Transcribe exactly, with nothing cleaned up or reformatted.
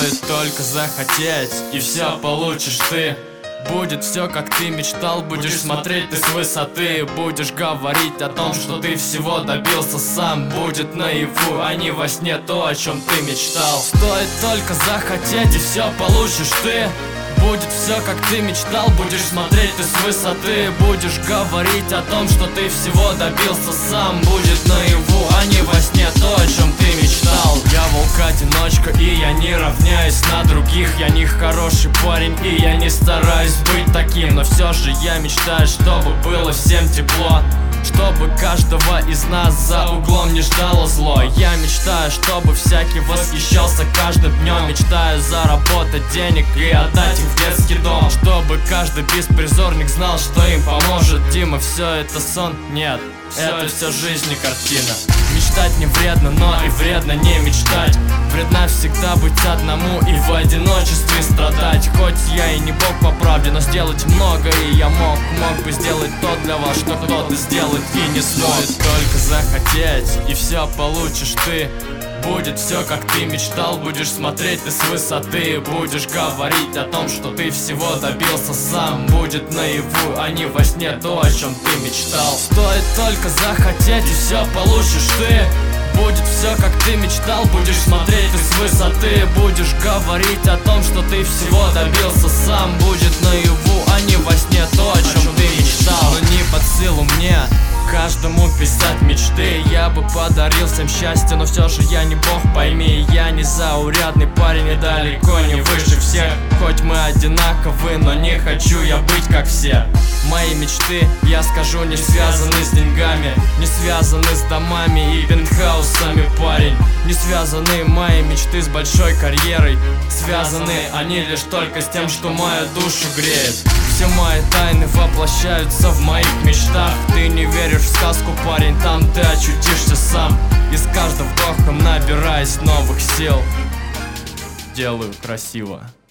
Стоит только захотеть, и все получишь ты. Будет все, как ты мечтал, будешь смотреть ты с высоты. Будешь говорить о том, что ты всего добился сам. Будет наяву, а не во сне то, о чем ты мечтал. Стоит только захотеть, и все получишь ты. Будет все, как ты мечтал, будешь смотреть ты с высоты. Будешь говорить о том, что ты всего добился сам. Будет наяву, а не во сне то, о чем ты мечтал. Я волк-одиночка, и я не равняюсь на других. Я не хороший парень, и я не стараюсь быть таким. Но все же я мечтаю, чтобы было всем тепло, чтобы каждого из нас за углом не ждало зло. Я мечтаю, чтобы всякий восхищался каждым днем. Мечтаю заработать денег и отдать их в детский дом, чтобы каждый беспризорник знал, что им поможет Дима. Все это сон? Нет, это все жизнь и картина. Мечтать не вредно, но и вредно не мечтать. Вредно всегда быть одному и в одиночестве страдать. Хоть я и не бог по правде, но сделать много и я мог. Мог бы сделать то для вас, что кто-то сделать и не смог. Стоит только захотеть, и все получишь ты. Будет все, как ты мечтал, будешь смотреть ты с высоты. Будешь говорить о том, что ты всего добился сам. Будет наяву, а не во сне то, о чем ты мечтал. Стоит только захотеть, и все получишь ты. Будет все, как ты мечтал, будешь смотреть ты с высоты. Будешь говорить о том, что ты всего добился сам. Будет наяву, а не во сне то, о чем ты мечтал. Но не под силу мне каждому писать мечты. Я бы подарил всем счастье, но все же я не бог, пойми. Я не заурядный парень и далеко не выше всех. Хоть мы одинаковы, но не хочу я быть как все. Мои мечты, я скажу, не связаны с деньгами, не связаны с домами и пентхаусами, парень. Не связаны мои мечты с большой карьерой. Связаны они лишь только с тем, что мою душу греет. Все мои тайны воплощаются в моих мечтах. Ты не веришь в сказку, парень, там ты очутишься сам. И с каждым вдохом набираясь новых сил, делаю красиво.